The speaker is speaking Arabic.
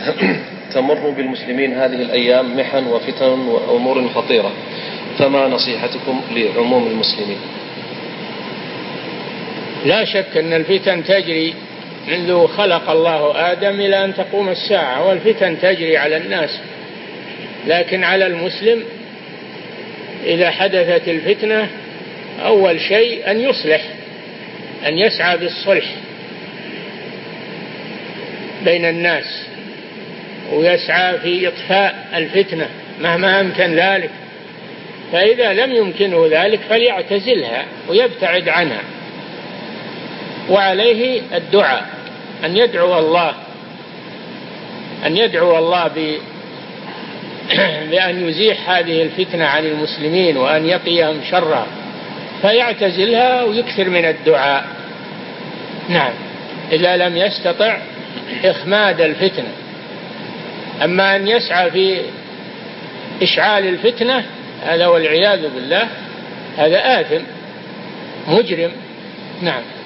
تمر بالمسلمين هذه الأيام محن وفتن وأمور خطيرة، فما نصيحتكم لعموم المسلمين؟ لا شك أن الفتن تجري منذ خلق الله آدم إلى أن تقوم الساعة، والفتن تجري على الناس، لكن على المسلم إذا حدثت الفتنة أول شيء أن يصلح، أن يسعى بالصلح بين الناس، ويسعى في إطفاء الفتنة مهما أمكن ذلك، فإذا لم يمكنه ذلك فليعتزلها ويبتعد عنها، وعليه الدعاء، أن يدعو الله بأن يزيح هذه الفتنة عن المسلمين وأن يقيهم شرها، فيعتزلها ويكثر من الدعاء. نعم، إذا لم يستطع إخماد الفتنة. أما أن يسعى في إشعال الفتنة هذا والعياذ بالله، هذا آثم مجرم. نعم.